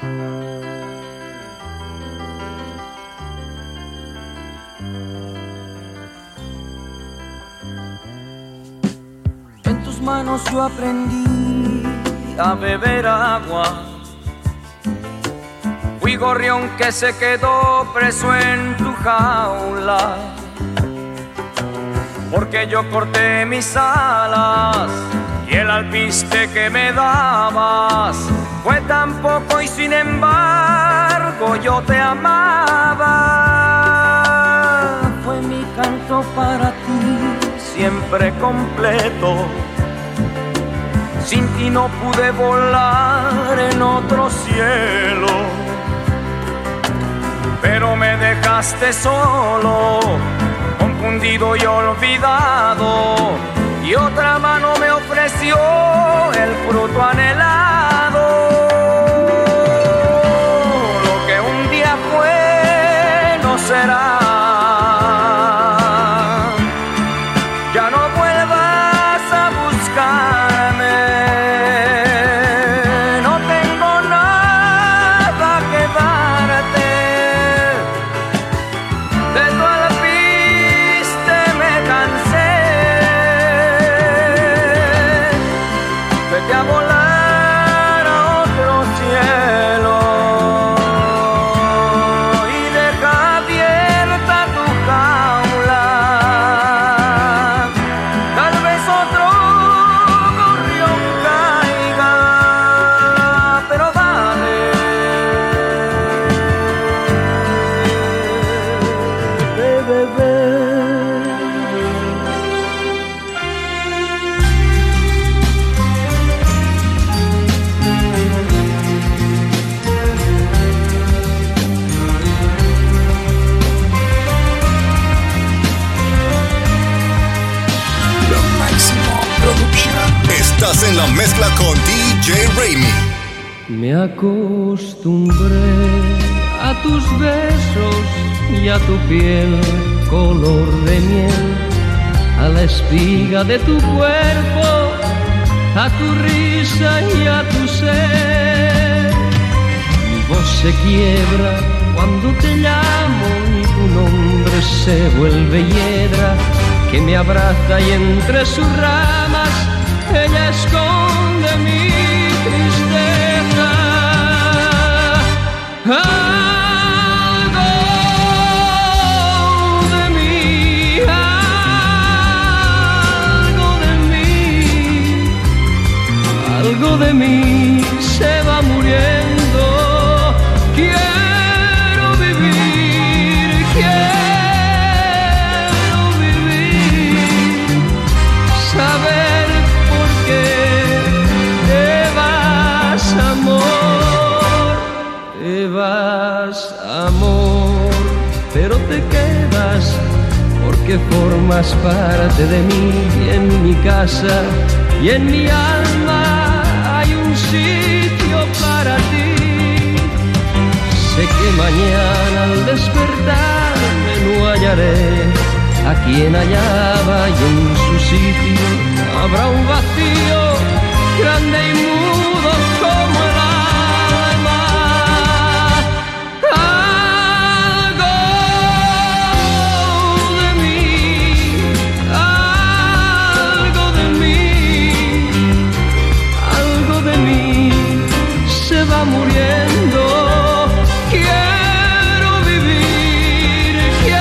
En tus manos yo aprendí a beber agua. Fui gorrión que se quedó preso en tu jaula, porque yo corté mis alas y el alpiste que me dabas fue tan poco y sin embargo yo te amaba. Fue mi canto para ti, siempre completo. Sin ti no pude volar en otro cielo, pero me dejaste solo, confundido y olvidado, y otra mano me ofreció el fruto anhelado. Lo que un día fue no será. Ya no vuelvas a buscarme, no tengo nada que darte. De tu alpiste me cansé. Vete a volar a otro cielo y deja abierta tu jaula. Tal vez otro gorrión caiga, pero dale. Bebé. Lo Máximo Production. Estás en la mezcla con DJ Raimi. Me acostumbré a tus besos y a tu piel color de miel, a la espiga de tu cuerpo, a tu risa y a tu ser. Mi voz se quiebra cuando te llamo y tu nombre se vuelve hiedra, que me abraza y entre sus ramas ella esconde mi tristeza. Algo de mí se va muriendo. Quiero vivir, saber por qué te vas, amor, pero te quedas porque formas parte de mí. Y en mi casa y en mi alma hay un sitio para ti. Sé que mañana al despertarme no hallaré a quien hallaba, y en su sitio habrá un vacío grande y mudo como el alma. Algo de mí se va muriendo. Quiero vivir,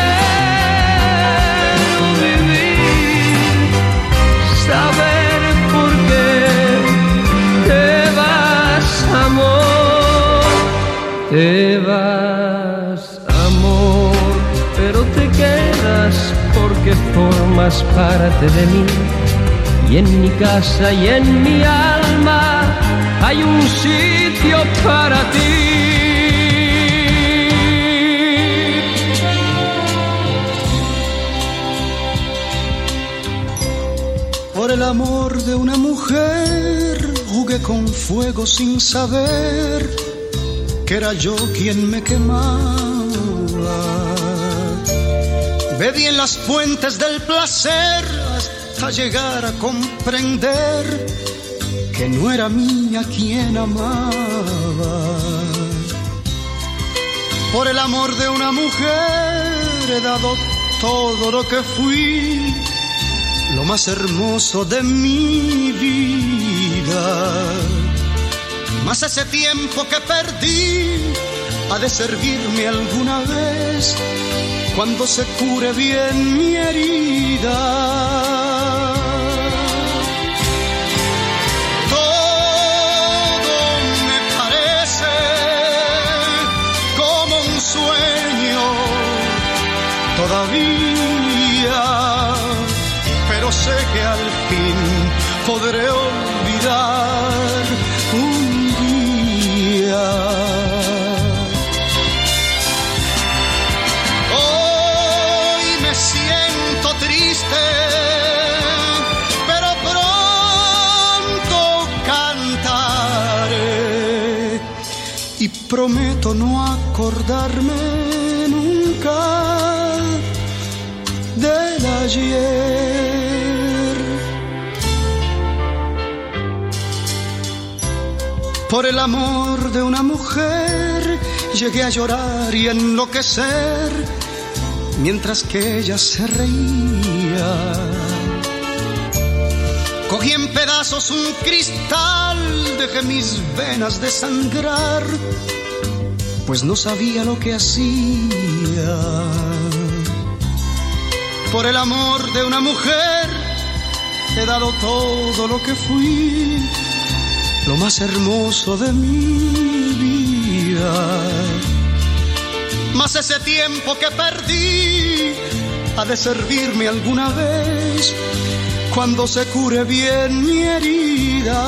saber por qué te vas, amor. Te vas, amor, pero te quedas porque formas parte de mí. Y en mi casa y en mi alma hay un sitio para ti. Por el amor de una mujer jugué con fuego sin saber que era yo quien me quemaba. Bebí en las fuentes del placer hasta llegar a comprender que no era mía quien amaba. Por el amor de una mujer he dado todo lo que fui, lo más hermoso de mi vida. Mas ese tiempo que perdí ha de servirme alguna vez cuando se cure bien mi herida. Todo me parece como un sueño todavía, pero sé que al fin podré olvidar un día. Hoy me siento triste, pero pronto cantaré y prometo no acordarme nunca del ayer. Por el amor de una mujer llegué a llorar y enloquecer mientras que ella se reía. Cogí en pedazos un cristal, dejé mis venas desangrar, pues no sabía lo que hacía. Por el amor de una mujer he dado todo lo que fui, lo más hermoso de mi vida. Mas ese tiempo que perdí ha de servirme alguna vez cuando se cure bien mi herida.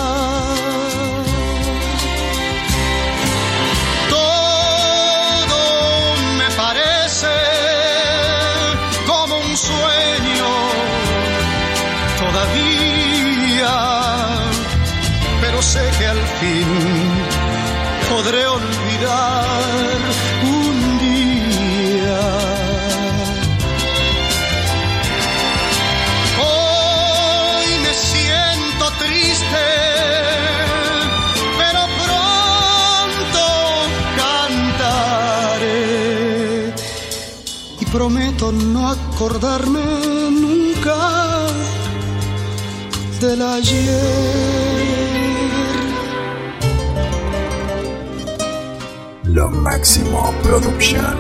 Todo me parece como un sueño todavía, pero sé que al fin podré olvidar un día. Hoy me siento triste, pero pronto cantaré y prometo no acordarme nunca del ayer. Lo Máximo Production.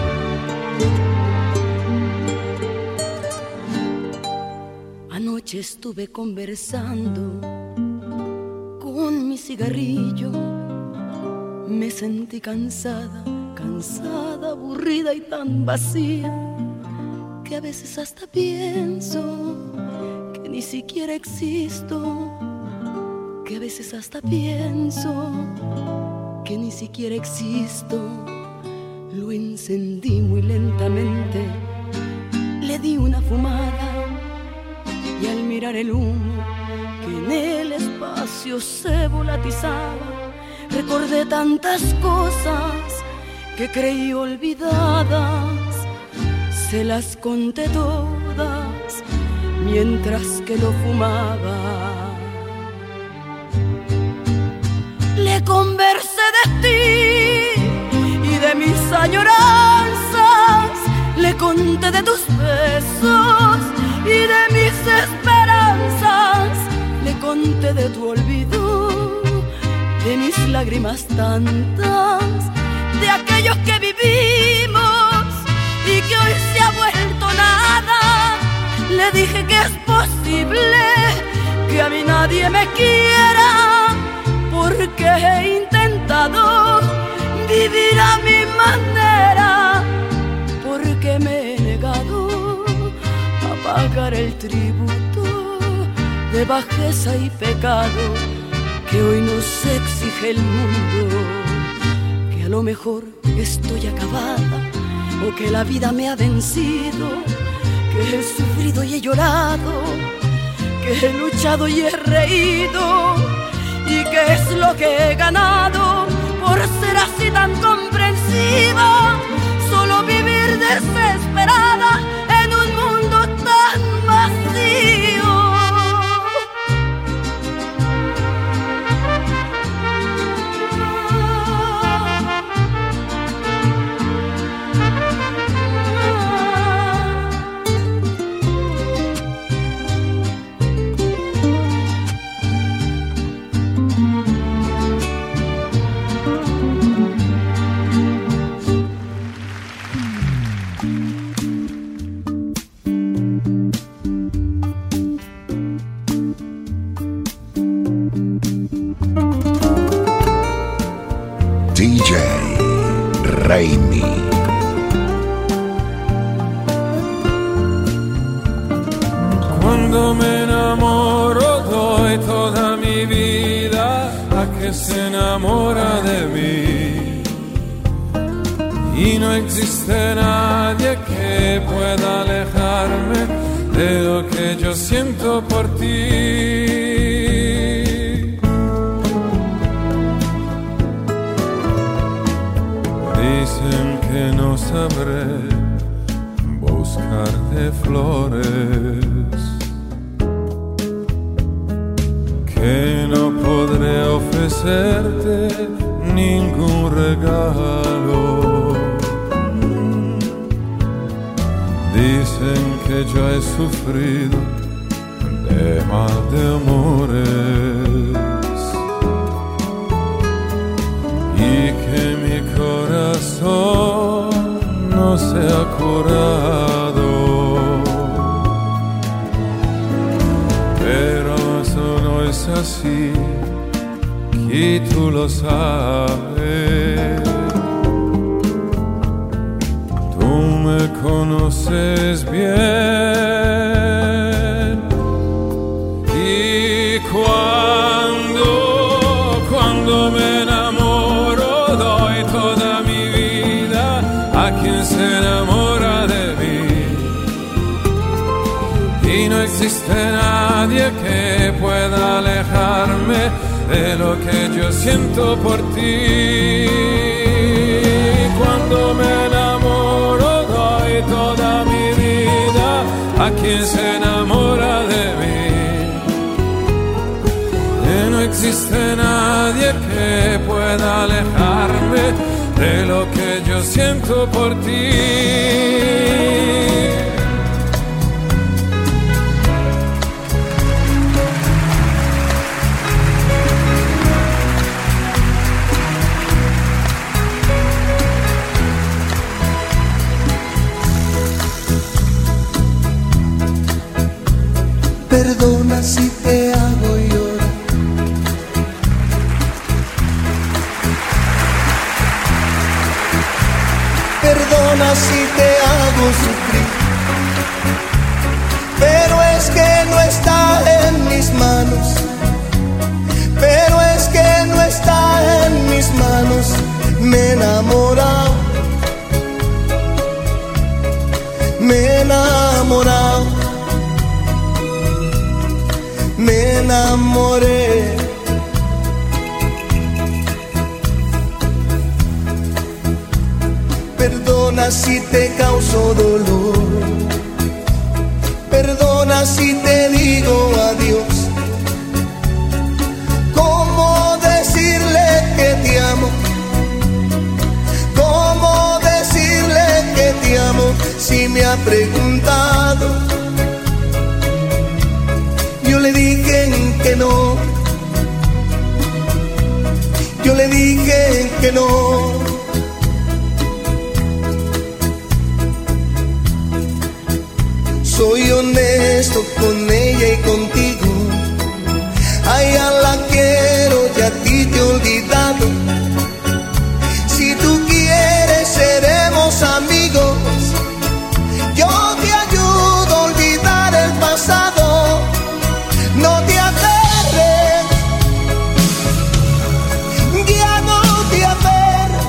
Anoche estuve conversando con mi cigarrillo. Me sentí cansada, aburrida y tan vacía, que a veces hasta pienso que ni siquiera existo, que a veces hasta pienso que ni siquiera existo. Lo encendí muy lentamente, le di una fumada y al mirar el humo que en el espacio se volatizaba, recordé tantas cosas que creí olvidadas. Se las conté todas mientras que lo fumaba. Le conversé de ti y de mis añoranzas, le conté de tus besos y de mis esperanzas, le conté de tu olvido, de mis lágrimas tantas, de aquellos que vivimos y que hoy se ha vuelto nada. Le dije que es posible que a mí nadie me quiera, porque he intentado vivir a mi manera, porque me he negado a pagar el tributo de bajeza y pecado que hoy nos exige el mundo. Que a lo mejor estoy acabada o que la vida me ha vencido, que he sufrido y he llorado, que he luchado y he reído, y que es lo que he ganado por ser así tan comprensiva. Solo vivir desesperada en un mundo tan vacío. Raimi. Cuando me enamoro doy toda mi vida a que se enamora de mí. Y no existe nadie que pueda alejarme de lo que yo siento por ti. Dicen que no sabré buscarte flores, que no podré ofrecerte ningún regalo. Dicen que yo he sufrido de mal de amores y que mi corazón no se ha curado, pero eso no es así, y tú lo sabes. Tú me conoces bien y cuando me enamoro doy toda mi vida a quien se enamora de mí. Y no existe nadie que pueda alejarme de lo que yo siento por ti. Cuando me enamoro doy toda mi vida a quien se enamora de mí. Y no existe nadie que pueda alejarme de lo que yo siento por ti. Perdona si te hago llorar, perdona si te hago sufrir, pero es que no está en mis manos, pero es que no está en mis manos. Me he enamorado, me he enamorado, me enamoré. Perdona si te causo dolor, perdona si te digo adiós. ¿Cómo decirle que te amo? ¿Cómo decirle que te amo si me ha preguntado? Yo le dije que no, yo le dije que no. Soy honesto con ella y contigo. A ella la quiero y a ti te he olvidado. Si tú quieres seremos amigos. Yo te ayudo a olvidar el pasado. No te aferres, ya no te aferres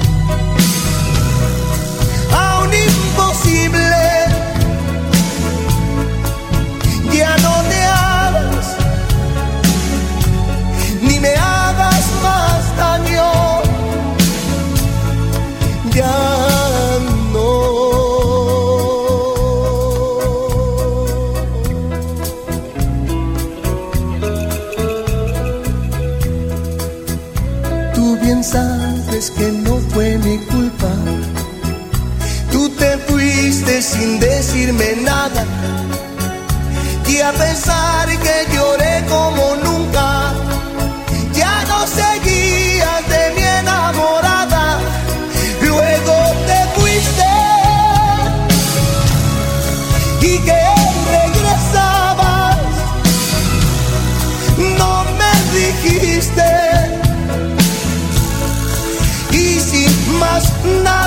a un imposible. Ya no te hagas, ni me hagas más daño. Ya no. Tú bien sabes que no fue mi culpa. Tú te fuiste sin decirme nada. Y a pesar que lloré como nunca, ya no seguías de mi enamorada. Luego te fuiste y que regresabas, no me dijiste. Y sin más nada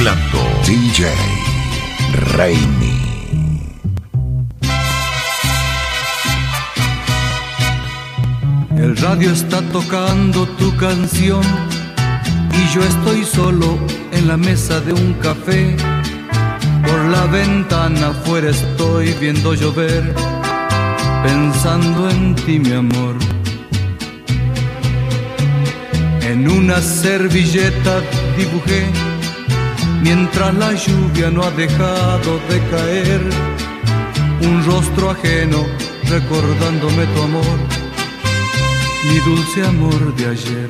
mezclando DJ Raimi. El radio está tocando tu canción y yo estoy solo en la mesa de un café. Por la ventana afuera estoy viendo llover, pensando en ti, mi amor. En una servilleta dibujé, mientras la lluvia no ha dejado de caer, un rostro ajeno recordándome tu amor, mi dulce amor de ayer.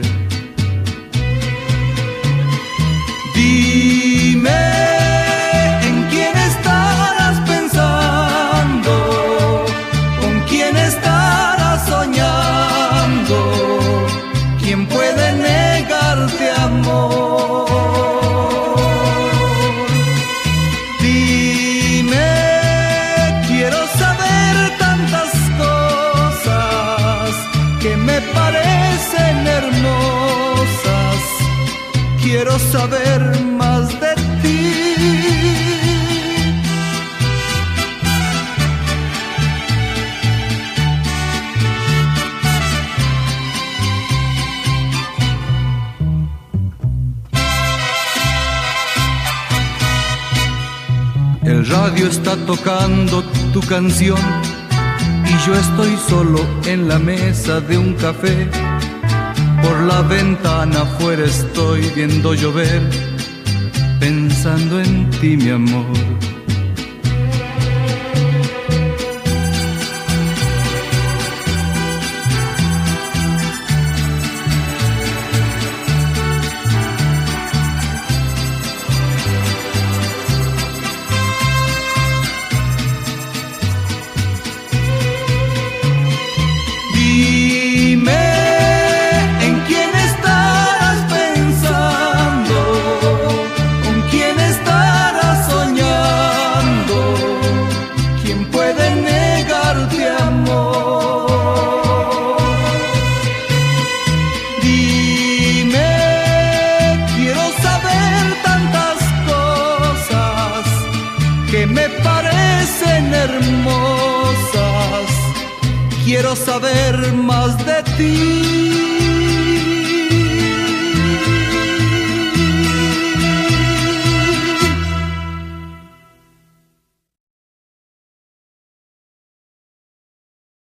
Dime, ¿en quién estarás pensando? ¿Con quién estarás soñando? ¿Quién puede negarte amor? Dime, quiero saber tantas cosas que me parecen hermosas. Quiero saber más de ti. El radio está tocando tu canción y yo estoy solo en la mesa de un café. Por la ventana afuera estoy viendo llover, pensando en ti, mi amor. Quiero saber más de ti.